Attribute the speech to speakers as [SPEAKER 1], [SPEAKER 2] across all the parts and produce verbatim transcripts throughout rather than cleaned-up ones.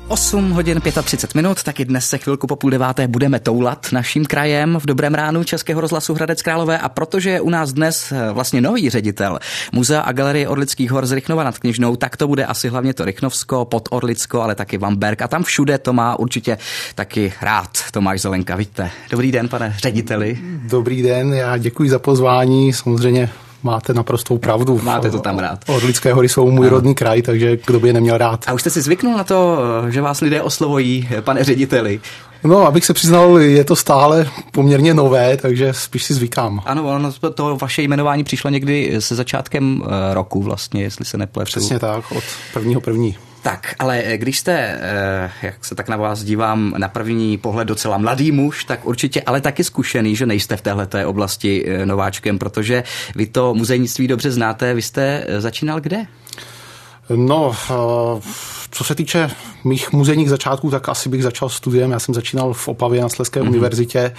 [SPEAKER 1] osm hodin třicet pět minut, taky dnes se chvilku po půl deváté budeme toulat naším krajem v Dobrém ránu Českého rozhlasu Hradec Králové, a protože je u nás dnes vlastně nový ředitel Muzea a galerie Orlických hor z Rychnova nad Kněžnou, tak to bude asi hlavně to Rychnovsko, Podorlicko, ale taky Vamberk, a tam všude to má určitě taky rád Tomáš Zelenka. Víte. Dobrý den, pane řediteli.
[SPEAKER 2] Dobrý den, já děkuji za pozvání, samozřejmě máte naprostou pravdu.
[SPEAKER 1] Máte to tam rád.
[SPEAKER 2] Orlické hory jsou můj rodný kraj, takže kdo by je neměl rád.
[SPEAKER 1] A už jste si zvyknul na to, že vás lidé oslovují, pane řediteli?
[SPEAKER 2] No, abych se přiznal, je to stále poměrně nové, takže spíš si zvykám.
[SPEAKER 1] Ano, ono to vaše jmenování přišlo někdy se začátkem roku vlastně, jestli se nepletu.
[SPEAKER 2] Přesně tak, od prvního první.
[SPEAKER 1] Tak, ale když jste, jak se tak na vás dívám, na první pohled docela mladý muž, tak určitě ale taky zkušený, že nejste v téhleté oblasti nováčkem, protože vy to muzejnictví dobře znáte. Vy jste začínal kde?
[SPEAKER 2] No, co se týče mých muzejních začátků, tak asi bych začal studiem. Já jsem začínal v Opavě na Slezské mm-hmm. univerzitě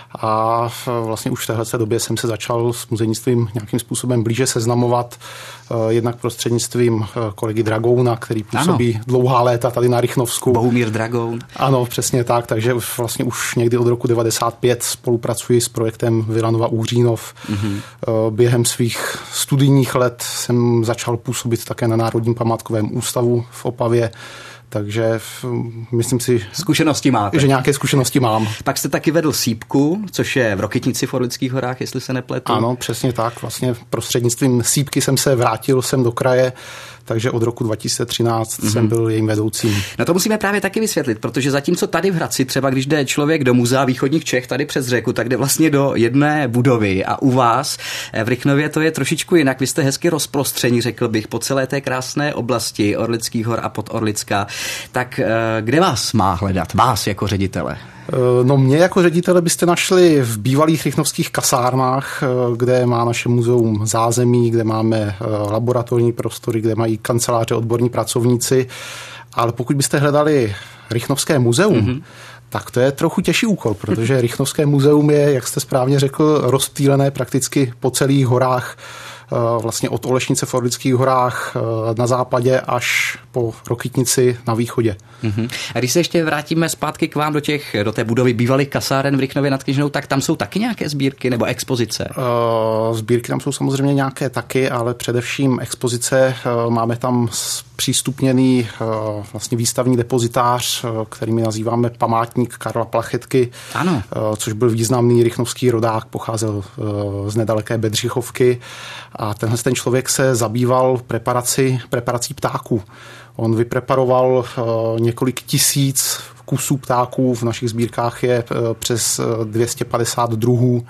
[SPEAKER 2] a vlastně už v téhle době jsem se začal s muzejnictvím nějakým způsobem blíže seznamovat, jednak prostřednictvím kolegy Dragouna, který působí ano. dlouhá léta tady na Rychnovsku.
[SPEAKER 1] Bohumír Dragoun.
[SPEAKER 2] Ano, přesně tak, takže vlastně už někdy od roku devadesát pět spolupracuji s projektem Vilanova Úřínov. Mm-hmm. Během svých studijních let jsem začal působit také na Národním památkovém ústavu v Opavě. Takže myslím si,
[SPEAKER 1] zkušenosti máte.
[SPEAKER 2] Že nějaké zkušenosti mám.
[SPEAKER 1] Pak jste taky vedl sýpku, což je v Rokytnici v Orlických horách, jestli se nepletu.
[SPEAKER 2] Ano, přesně tak. Vlastně prostřednictvím sýpky jsem se vrátil sem do kraje, takže od roku dva tisíce třináct mm-hmm. jsem byl jejím vedoucím.
[SPEAKER 1] No to musíme právě taky vysvětlit, protože zatímco tady v Hradci, třeba když jde člověk do Muzea východních Čech tady přes řeku, tak jde vlastně do jedné budovy, a u vás v Rychnově to je trošičku jinak. Vy jste hezky rozprostření, řekl bych, po celé té krásné oblasti Orlických hor a Podorlicka. Tak kde vás má hledat, vás jako ředitele?
[SPEAKER 2] No mě jako ředitele byste našli v bývalých rychnovských kasárnách, kde má naše muzeum zázemí, kde máme laboratorní prostory, kde mají kanceláře odborní pracovníci, ale pokud byste hledali Rychnovské muzeum, mm-hmm. tak to je trochu těžší úkol, protože Rychnovské muzeum je, jak jste správně řekl, rozptýlené prakticky po celých horách, vlastně od Olešnice v Orlických horách na západě až po Rokytnici na východě.
[SPEAKER 1] Uh-huh. A když se ještě vrátíme zpátky k vám do, těch, do té budovy bývalých kasáren v Rychnově nad Kněžnou, tak tam jsou taky nějaké sbírky nebo expozice?
[SPEAKER 2] Uh, sbírky tam jsou samozřejmě nějaké taky, ale především expozice. Uh, máme tam přístupněný uh, vlastně výstavní depozitář, uh, který my nazýváme Památník Karla Plachetky,
[SPEAKER 1] ano.
[SPEAKER 2] Uh, což byl významný rychnovský rodák, pocházel uh, z nedaleké Bedřichovky. A tenhle ten člověk se zabýval preparací, preparací ptáků. On vypreparoval uh, několik tisíc kusů ptáků, v našich sbírkách je uh, přes dvě stě padesát druhů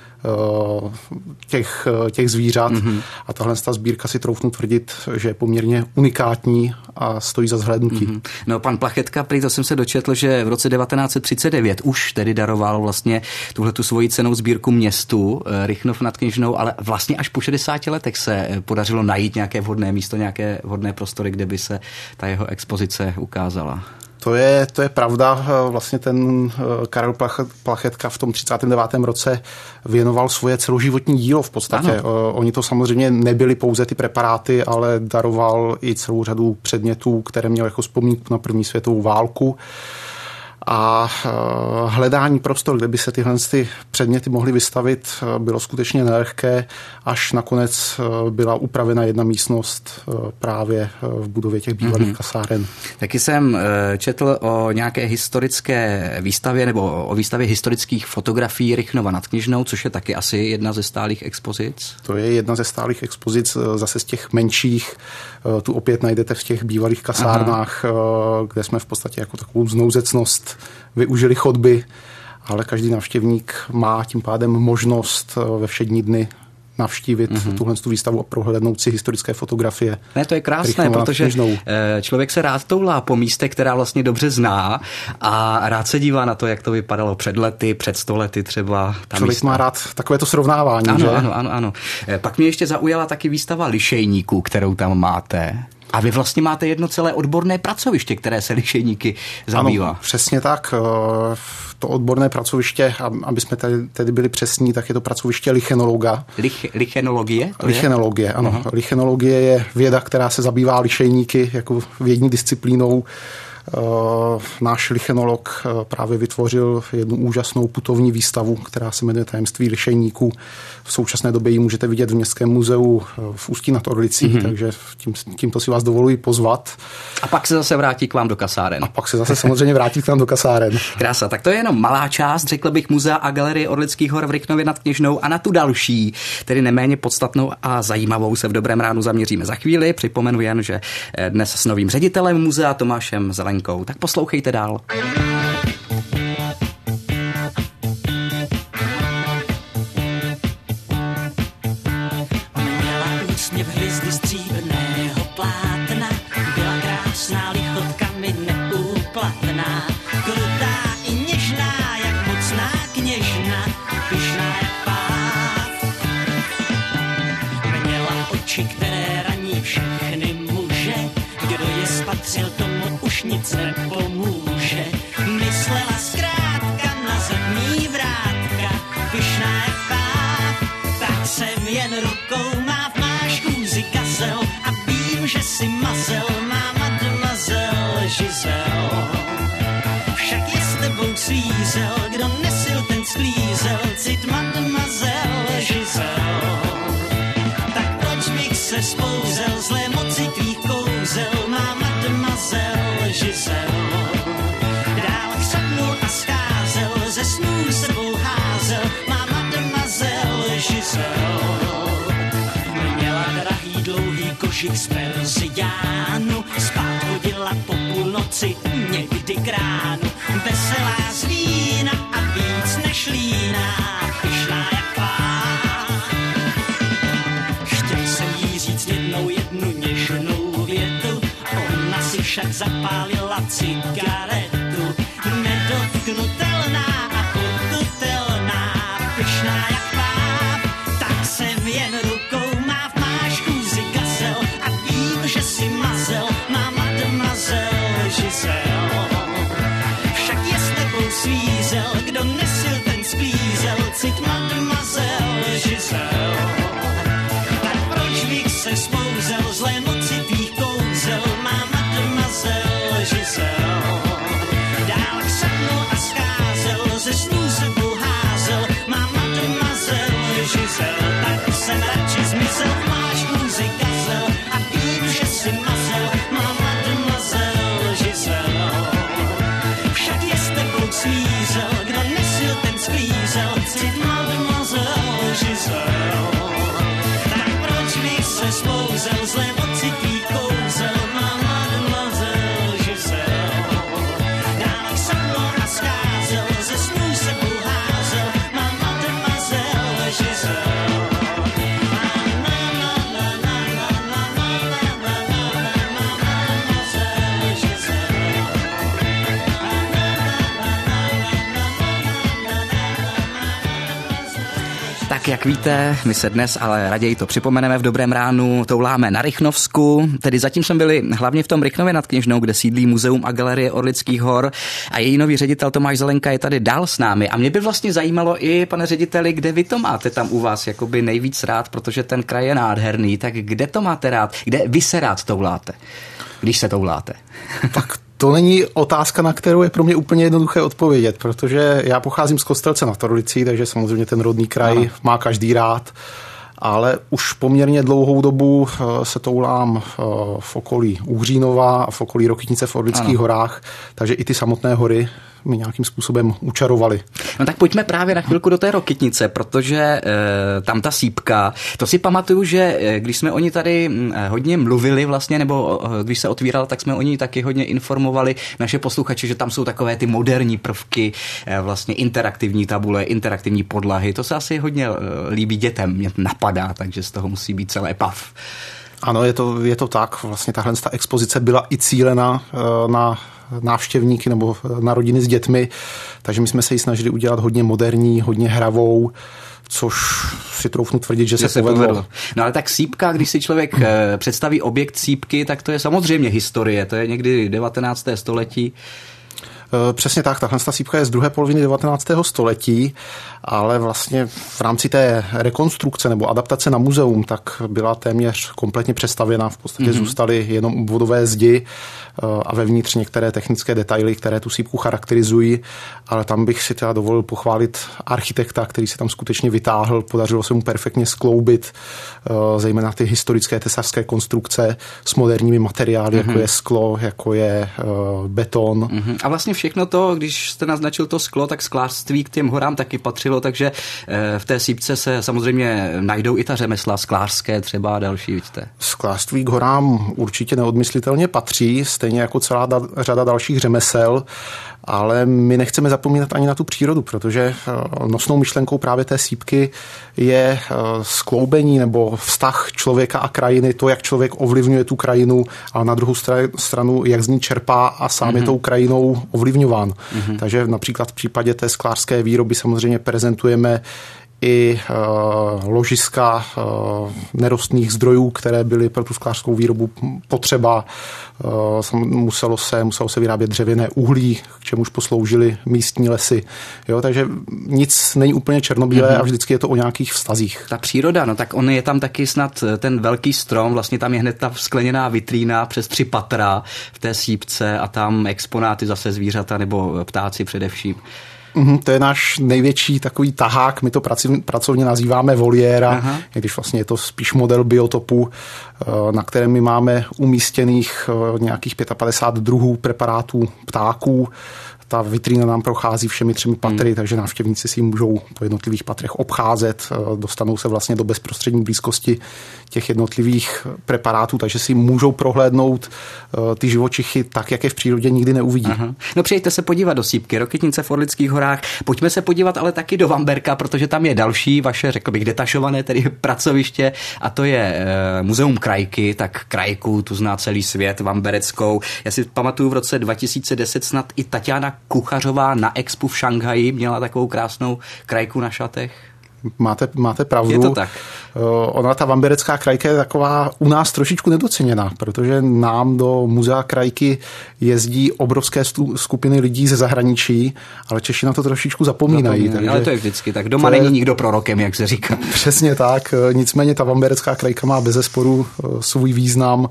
[SPEAKER 2] uh, těch, těch zvířat. Mm-hmm. A tahle ta sbírka si troufnu tvrdit, že je poměrně unikátní a stojí za zhlédnutí. Mm-hmm.
[SPEAKER 1] No pan Plachetka, prý to jsem se dočetl, že v roce devatenáct set třicet devět už tedy daroval vlastně tuhletu svoji cennou sbírku městu Rychnov nad Kněžnou, ale vlastně až po šedesáti letech se podařilo najít nějaké vhodné místo, nějaké vhodné prostory, kde by se ta jeho expozice ukázala.
[SPEAKER 2] To je, to je pravda. Vlastně ten Karel Plachetka v tom třicátém devátém roce věnoval svoje celoživotní dílo v podstatě. Ano. Oni to samozřejmě nebyly pouze ty preparáty, ale daroval i celou řadu předmětů, které měl jako vzpomínku na první světovou válku. A hledání prostor, kde by se tyhle ty předměty mohly vystavit, bylo skutečně nelehké, až nakonec byla upravena jedna místnost právě v budově těch bývalých mm-hmm. kasáren.
[SPEAKER 1] Taky jsem četl o nějaké historické výstavě nebo o výstavě historických fotografií Rychnova nad Kněžnou, což je taky asi jedna ze stálých expozic.
[SPEAKER 2] To je jedna ze stálých expozic, zase z těch menších. Tu opět najdete v těch bývalých kasárnách, aha. kde jsme v podstatě jako takovou znouzecnost využili chodby, ale každý návštěvník má tím pádem možnost ve všední dny navštívit mm-hmm. tuhle výstavu a prohlédnout si historické fotografie.
[SPEAKER 1] Ne, to je krásné, protože člověk se rád toulá po místech, která vlastně dobře zná, a rád se dívá na to, jak to vypadalo před lety, před sto lety třeba.
[SPEAKER 2] Člověk místa. Má rád takovéto srovnávání,
[SPEAKER 1] ano,
[SPEAKER 2] že?
[SPEAKER 1] Ano, ano, ano. Pak mě ještě zaujala taky výstava lišejníků, kterou tam máte. A vy vlastně máte jedno celé odborné pracoviště, které se lišejníky zabývá.
[SPEAKER 2] Ano, přesně tak. To odborné pracoviště, aby jsme tady, tady byli přesní, tak je to pracoviště lichenologa.
[SPEAKER 1] Lich, lichenologie? To
[SPEAKER 2] lichenologie,
[SPEAKER 1] je?
[SPEAKER 2] Ano. Uh-huh. Lichenologie je věda, která se zabývá lišejníky jako vědní disciplínou. Náš lichenolog právě vytvořil jednu úžasnou putovní výstavu, která se jmenuje Tajemství lišejníků. V současné době ji můžete vidět v Městském muzeu v Ústí nad Orlicí, mm-hmm. takže tím, tímto si vás dovoluji pozvat.
[SPEAKER 1] A pak se zase vrátí k vám do kasáren.
[SPEAKER 2] A pak se zase samozřejmě vrátí k nám do kasáren.
[SPEAKER 1] Krása, tak to je jenom malá část, řekl bych, Muzea a galerie Orlických hor v Rychnově nad Kněžnou, a na tu další, tedy neméně podstatnou a zajímavou, se v Dobrém ránu zaměříme za chvíli. Připomenu jen, že dnes s novým ředitelem muzea Tomášem Zelenkou. Tak poslouchejte dál.
[SPEAKER 3] Nic nepomůže, myslela zkrátka na zadní vrátka, pyšná jak páv, tak jsem jen rukou máv, máš kůzi gazel a vím, že si mazel, má mademoiselle Giselle. Však je s tebou svízel, kdo nesil, ten sklízel, cit mademoiselle Giselle. Tak proč bych se spouzel, zlé moci tvých kouzel, má mademoiselle Giselle. Dál křapnul a scházel, ze snů sebou házel, má mademoiselle Giselle. Měla drahý dlouhý košík z perziánu, spát chodila po půlnoci někdy k ránu. Veselá z vína a víc než líná, pyšná jak páv. Chtěl jsem jí říct jednou jednu něžnou větu, ona si však zapálila cigaretu. Nedotknutelná a pokutelná, pyšná jak páv, tak jsem jen rukou máv, máš kůzi gazel a vím, že si mazel, má mademoiselle Giselle. Však je s tebou svízel, kdo nesil, ten sklízel, cit mademoiselle Giselle. Tak proč bych se spouzel, zlé moci tvých kouzel, má mademoiselle Giselle. Dál křapnul a scházel, ze snů sebou házel, má mademoiselle Giselle. Tak jsem radši zmizel, máš kůzi gazel a vím, že si mazel, má mademoiselle Giselle. Však je s tebou svízel, kdo nesil, ten sklízel, cit mademoiselle Giselle. Tak proč bych se spouzel, zlé moci tvých kouzel, má mademoiselle Giselle. Dál křapnul a scházel, ze snů sebou házel, má mademoiselle Giselle.
[SPEAKER 1] Tak jak víte, my se dnes, ale raději to připomeneme v Dobrém ránu, touláme na Rychnovsku. Tedy zatím jsme byli hlavně v tom Rychnově nad Kněžnou, kde sídlí Muzeum a galerie Orlických hor, a její nový ředitel Tomáš Zelenka je tady dál s námi. A mě by vlastně zajímalo i, pane řediteli, kde vy to máte tam u vás jakoby nejvíc rád, protože ten kraj je nádherný, tak kde to máte rád, kde vy se rád touláte, když se touláte?
[SPEAKER 2] Tak to není otázka, na kterou je pro mě úplně jednoduché odpovědět, protože já pocházím z Kostelce nad Orlicí, takže samozřejmě ten rodný kraj Aha. má každý rád, ale už poměrně dlouhou dobu se toulám v okolí Uhřínova a v okolí Rokytnice v Orlických ano. horách, takže i ty samotné hory mi nějakým způsobem učarovali.
[SPEAKER 1] No tak pojďme právě na chvilku do té Rokytnice, protože e, tam ta sýpka, to si pamatuju, že e, když jsme o ní tady e, hodně mluvili vlastně, nebo e, když se otvíral, tak jsme o ní taky hodně informovali naše posluchače, že tam jsou takové ty moderní prvky, e, vlastně interaktivní tabule, interaktivní podlahy, to se asi hodně e, líbí dětem, mě napadá, takže z toho musí být celé pav.
[SPEAKER 2] Ano, je to, je to tak. Vlastně tahle ta expozice byla i cílena e, na návštěvníky nebo na rodiny s dětmi, takže my jsme se ji snažili udělat hodně moderní, hodně hravou, což si troufnu tvrdit, že, že se, se povedlo. povedlo.
[SPEAKER 1] No ale tak sýpka, když si člověk představí objekt sýpky, tak to je samozřejmě historie, to je někdy devatenácté století.
[SPEAKER 2] Přesně tak, tahle sýpka je z druhé poloviny devatenáctého století, ale vlastně v rámci té rekonstrukce nebo adaptace na muzeum, tak byla téměř kompletně přestavěna, v podstatě mm-hmm. zůstaly jenom obvodové zdi a vevnitř některé technické detaily, které tu sýpku charakterizují, ale tam bych si teda dovolil pochválit architekta, který se tam skutečně vytáhl, podařilo se mu perfektně skloubit zejména ty historické tesařské konstrukce s moderními materiály, mm-hmm. jako je sklo, jako je beton.
[SPEAKER 1] Mm-hmm. A vlastně všechno to, když jste naznačil to sklo, tak sklářství k těm horám taky patřilo, takže v té sýpce se samozřejmě najdou i ta řemesla sklářské třeba a další, vidíte.
[SPEAKER 2] Sklářství k horám určitě neodmyslitelně patří, stejně jako celá da, řada dalších řemesel, ale my nechceme zapomínat ani na tu přírodu, protože nosnou myšlenkou právě té sýpky je skloubení nebo vztah člověka a krajiny, to, jak člověk ovlivňuje tu krajinu, a na druhou stranu, jak z ní čerpá a sám mm-hmm. je tou krajinou ovlivňován. Mm-hmm. Takže například v případě té sklářské výroby samozřejmě prezentujeme i uh, ložiska uh, nerostných zdrojů, které byly pro tu sklářskou výrobu potřeba. Uh, muselo se, muselo se vyrábět dřevěné uhlí, k čemuž posloužily místní lesy. Jo, takže nic není úplně černobílé mm-hmm. a vždycky je to o nějakých vztazích.
[SPEAKER 1] Ta příroda, no tak on je tam taky snad ten velký strom, vlastně tam je hned ta skleněná vitrína přes tři patra v té sýpce a tam exponáty zase zvířata nebo ptáci především.
[SPEAKER 2] Mm, to je náš největší takový tahák, my to pracovně nazýváme voliéra, aha. když vlastně je to spíš model biotopu, na kterém my máme umístěných nějakých padesát pět druhů preparátů ptáků. Ta vitrína nám prochází všemi třemi patry, hmm. takže návštěvníci si ji můžou po jednotlivých patrech obcházet, dostanou se vlastně do bezprostřední blízkosti těch jednotlivých preparátů, takže si můžou prohlédnout ty živočichy tak, jak je v přírodě nikdy neuvidí. Aha.
[SPEAKER 1] No přijďte se podívat do sýpky, Rokytnice v Orlických horách. Pojďme se podívat ale taky do Vamberka, protože tam je další vaše, řekl bych, detašované tedy pracoviště, a to je e, Muzeum krajky, tak krajku tu zná celý svět, vambereckou. Já si pamatuju v roce dva tisíce deset snad i Tatiana Kuchařová na expu v Šanghaji měla takovou krásnou krajku na šatech.
[SPEAKER 2] Máte, máte pravdu.
[SPEAKER 1] Je to tak.
[SPEAKER 2] Ona, ta vamberecká krajka, je taková u nás trošičku nedoceněná, protože nám do muzea krajky jezdí obrovské skupiny lidí ze zahraničí, ale Češi na to trošičku zapomínají.
[SPEAKER 1] Zapomínají, takže ale to je vždycky tak. Doma není nikdo prorokem, jak se říká.
[SPEAKER 2] Přesně tak. Nicméně ta vamberecká krajka má bezesporu svůj význam.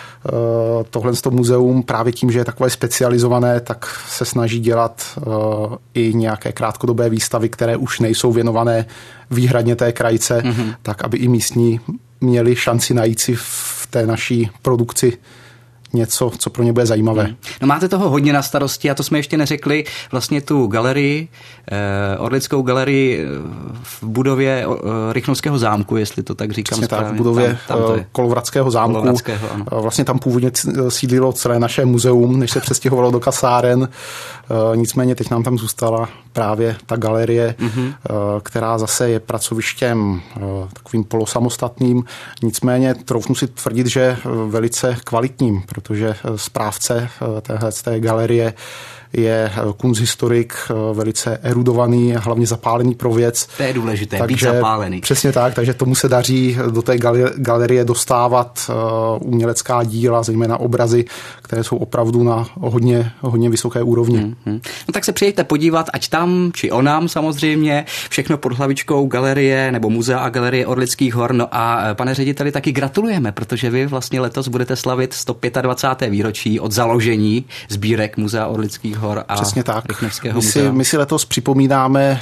[SPEAKER 2] Tohle z toho muzeum právě tím, že je takové specializované, tak se snaží dělat uh, i nějaké krátkodobé výstavy, které už nejsou věnované výhradně té krajce, mm-hmm. tak aby i místní měli šanci najít si v té naší produkci něco, co pro ně bude zajímavé. Hmm.
[SPEAKER 1] No máte toho hodně na starosti a to jsme ještě neřekli, vlastně tu galerii, eh, Orlickou galerii v budově eh, Rychnovského zámku, jestli to tak říkám
[SPEAKER 2] Přesně
[SPEAKER 1] správně.
[SPEAKER 2] Tak, v budově tam, tam Kolovratského zámku.
[SPEAKER 1] Kolovratského, ano.
[SPEAKER 2] Vlastně tam původně sídlilo celé naše muzeum, než se přestěhovalo do kasáren. Eh, nicméně teď nám tam zůstala právě ta galerie, mm-hmm. eh, která zase je pracovištěm eh, takovým polosamostatným. Nicméně troufnu si tvrdit, že eh, velice kvalitním, protože správce téhle té galerie je kunsthistorik, velice erudovaný a hlavně zapálený pro věc.
[SPEAKER 1] To je důležité, takže, být zapálený.
[SPEAKER 2] Přesně tak, takže tomu se daří do té galerie dostávat umělecká díla, zejména obrazy, které jsou opravdu na hodně, hodně vysoké úrovni.
[SPEAKER 1] Mm-hmm. No tak se přijďte podívat, ať tam, či onam samozřejmě, všechno pod hlavičkou galerie nebo muzea a galerie Orlických hor. No a pane řediteli, taky gratulujeme, protože vy vlastně letos budete slavit sto dvacáté pátého výročí od založení sbírek Muzea Orlických hor a
[SPEAKER 2] Přesně tak.
[SPEAKER 1] Rychnovského
[SPEAKER 2] my si,
[SPEAKER 1] muzea.
[SPEAKER 2] my si letos připomínáme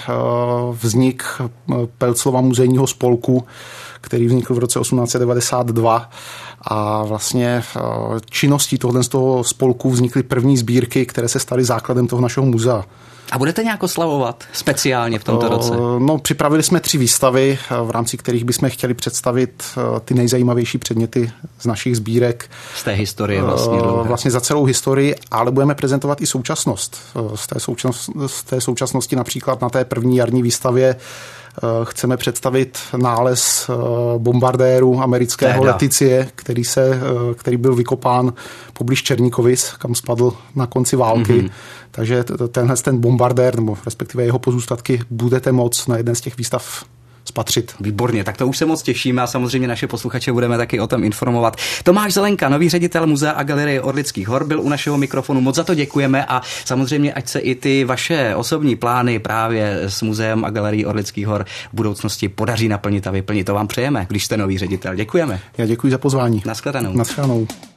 [SPEAKER 2] vznik Pelclova muzejního spolku, který vznikl v roce osmnáct set devadesát dva, a vlastně činností tohoto z toho spolku vznikly první sbírky, které se staly základem toho našeho muzea.
[SPEAKER 1] A budete nějak oslavovat speciálně v tomto roce?
[SPEAKER 2] No, připravili jsme tři výstavy, v rámci kterých bychom chtěli představit ty nejzajímavější předměty z našich sbírek.
[SPEAKER 1] Z té historie vlastně. Dlouhé.
[SPEAKER 2] Vlastně za celou historii, ale budeme prezentovat i současnost. Z té, součas, z té současnosti například na té první jarní výstavě chceme představit nález bombardéru amerického Téda. Leticie, který, se, který byl vykopán poblíž Černíkovic, kam spadl na konci války. Mm-hmm. Takže tenhle ten bombardér, nebo respektive jeho pozůstatky, budete moct na jedné z těch výstav spatřit.
[SPEAKER 1] Výborně, tak to už se moc těšíme a samozřejmě naše posluchače budeme taky o tom informovat. Tomáš Zelenka, nový ředitel Muzea a galerie Orlických hor, byl u našeho mikrofonu. Moc za to děkujeme a samozřejmě ať se i ty vaše osobní plány právě s Muzeem a galerií Orlických hor v budoucnosti podaří naplnit a vyplnit. To vám přejeme, když jste nový ředitel. Děkujeme.
[SPEAKER 2] Já děkuji za pozvání.
[SPEAKER 1] Naschledanou.
[SPEAKER 2] Naschledanou.